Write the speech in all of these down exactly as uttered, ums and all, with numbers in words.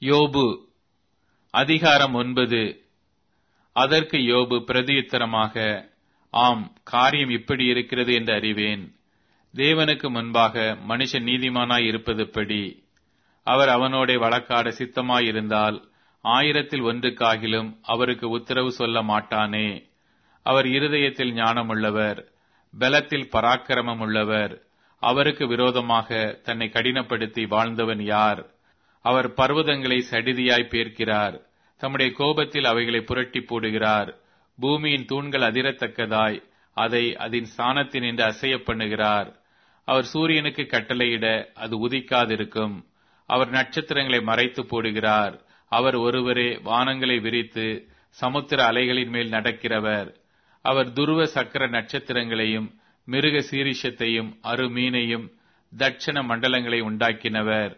யோபு அதிகாரம் ஒன்பது. அதற்கு யோபு பிரதியுத்தரமாக, ஆம், காரியம் இப்படி இருக்கிறது என்று அறிவேன். தேவனுக்கு முன்பாக மனுஷன் நீதிமானாய் இருப்பதெப்படி? அவர் அவனோடே வழக்காட சித்தமாயிருந்தால் ஆயிரத்தில் ஒன்றுக்காகிலும் அவருக்கு உத்தரவு சொல்ல மாட்டானே. அவர் இருதயத்தில் ஞானமுள்ளவர், பலத்தில் பராக்கிரமம் உள்ளவர். அவருக்கு விரோதமாக தன்னை கடினப்படுத்தி வாழ்ந்தவன் யார்? அவர் பர்வதங்களை சடிதியாய் பேர்க்கிறார், தம்முடைய கோபத்தில் அவைகளை புரட்டி போடுகிறார். பூமியின் தூண்கள் அதிரத்தக்கதாய் அதை அதன் ஸ்தானத்தினின்று அசைய பண்ணுகிறார். அவர் சூரியனுக்கு கட்டளையிட அது உதிக்காதிருக்கும். அவர் நட்சத்திரங்களை மறைத்து போடுகிறார். அவர் ஒருவரே வானங்களை விரித்து சமுத்திர அலைகளின் மேல் நடக்கிறவர். அவர் துருவ சக்கர நட்சத்திரங்களையும் மிருக சீரிஷத்தையும் அருமீனையும் தட்சண மண்டலங்களை உண்டாக்கினவர்.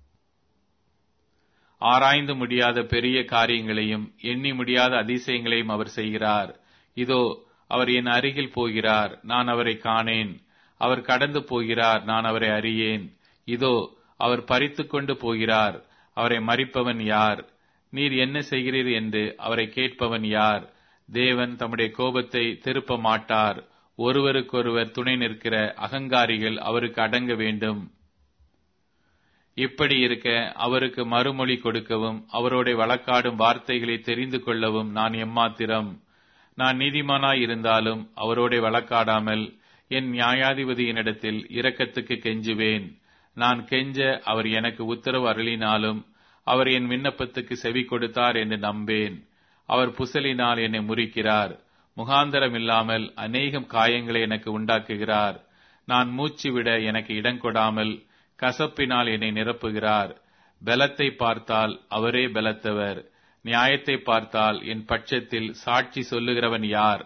ஆராய்ந்து முடியாத பெரிய காரியங்களையும் எண்ணி முடியாத அதிசயங்களையும் அவர் செய்கிறார். இதோ, அவர் என் அருகில் போகிறார், நான் அவரை காணேன். அவர் கடந்து போகிறார், நான் அவரை அறியேன். இதோ, அவர் பறித்து கொண்டு போகிறார், அவரை மறிப்பவன் யார்? நீர் என்ன செய்கிறீர் என்று அவரை கேட்பவன் யார்? தேவன் தம்முடைய கோபத்தை திருப்ப மாட்டார். ஒருவருக்கொருவர் துணை நிற்கிற அகங்காரிகள் அவருக்கு அடங்க வேண்டும். இப்படி இருக்க அவருக்கு மறுமொழி கொடுக்கவும் அவரோட வழக்காடும் வார்த்தைகளை தெரிந்து கொள்ளவும் நான் எம்மாத்திரம்? நான் நீதிமானாய் இருந்தாலும் அவரோட வழக்காடாமல் என் நியாயாதிபதியினிடத்தில் இரக்கத்துக்கு கெஞ்சுவேன். நான் கெஞ்ச அவர் எனக்கு உத்தரவு அருளினாலும் அவர் என் விண்ணப்பத்துக்கு செவி கொடுத்தார் என்று நம்பேன். அவர் புசலினால் என்னை முறிக்கிறார், முகாந்தரம் இல்லாமல் அநேகம் காயங்களை எனக்கு உண்டாக்குகிறார். நான் மூச்சு விட எனக்கு இடங்கொடாமல் கசப்பினால் என்னை நிரப்புகிறார். பலத்தை பார்த்தால் அவரே பலத்தவர், நியாயத்தை பார்த்தால் என் பட்சத்தில் சாட்சி சொல்லுகிறவன் யார்?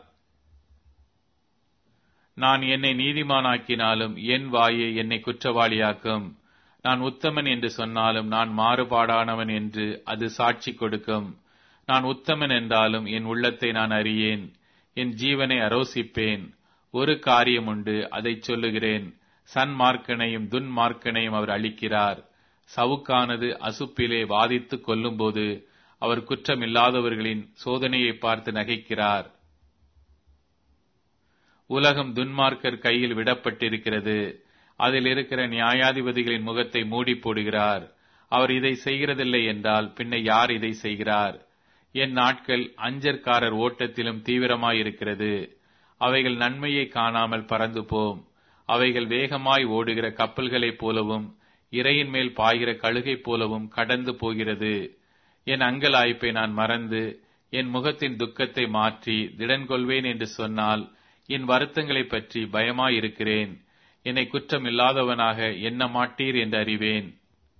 நான் என்னை நீதிமானாக்கினாலும் என் வாயை என்னை குற்றவாளியாக்கும். நான் உத்தமன் என்று சொன்னாலும் நான் மாறுபாடானவன் என்று அது சாட்சி கொடுக்கும். நான் உத்தமன் என்றாலும் என் உள்ளத்தை நான் அறியேன், என் ஜீவனை அரோசிப்பேன். ஒரு காரியம் உண்டு, அதை சொல்லுகிறேன், சன்மார்க்கனையும் துன்மார்க்கனையும் அவர் அளிக்கிறார். சவுக்கானது அசுப்பிலே வாதித்து கொல்லும்போது அவர் குற்றமில்லாதவர்களின் சோதனையை பார்த்து நகைக்கிறார். உலகம் துன்மார்க்கர் கையில் விடப்பட்டிருக்கிறது, அதில் இருக்கிற நியாயாதிபதிகளின் முகத்தை மூடி போடுகிறார். அவர் இதை செய்கிறதில்லை என்றால் பின்ன யார் இதை செய்கிறார்? என் நாட்கள் அஞ்சற்காரர் ஓட்டத்திலும் தீவிரமாயிருக்கிறது. அவைகள் நன்மையை காணாமல் பறந்து போம். அவைகள் வேகமாய் ஓடுகிற கப்பல்களைப் போலவும் இரையின் மேல் பாய்கிற கழுகை போலவும் கடந்து போகிறது. என் அங்கலாய்ப்பை நான் மறந்து என் முகத்தின் துக்கத்தை மாற்றி திடன்கொள்வேன் என்று சொன்னால் என் வருத்தங்களை பற்றி பயமாயிருக்கிறேன். என்னை குற்றம் இல்லாதவனாக எண்ண மாட்டீர் என்று அறிவேன்.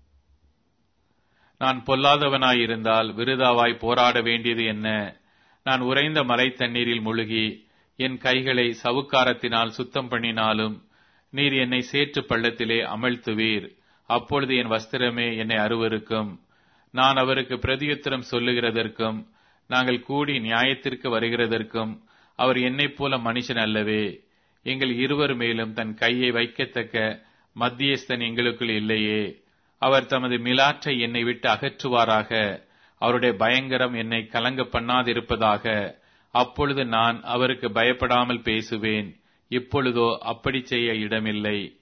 நான் பொல்லாதவனாயிருந்தால் விருதாவாய் போராட வேண்டியது என்ன? நான் உறைந்த மலை தண்ணீரில் முழுகி என் கைகளை சவுக்காரத்தினால் சுத்தம் பண்ணினாலும் நீர் என்னை சேற்று பள்ளத்திலே அமிழ்த்துவீர். அப்பொழுது என் வஸ்திரமே என்னை அருவருக்கும். நான் அவருக்கு பிரதியுத்தரம் சொல்லுகிறதற்கும் நாங்கள் கூடி நியாயத்திற்கு வருகிறதற்கும் அவர் என்னைப் போல மனுஷன் அல்லவே. எங்கள் இருவர் மேலும் தன் கையை வைக்கத்தக்க மத்தியஸ்தன் எங்களுக்குள் இல்லையே. அவர் தமது மிலாற்றை என்னை விட்டு அகற்றுவாராக. அவருடைய பயங்கரம் என்னை கலங்க பண்ணாதிருப்பதாக. அப்பொழுது நான் அவருக்கு பயப்படாமல் பேசுவேன். இப்பொழுதோ அப்படி செய்ய இடமில்லை.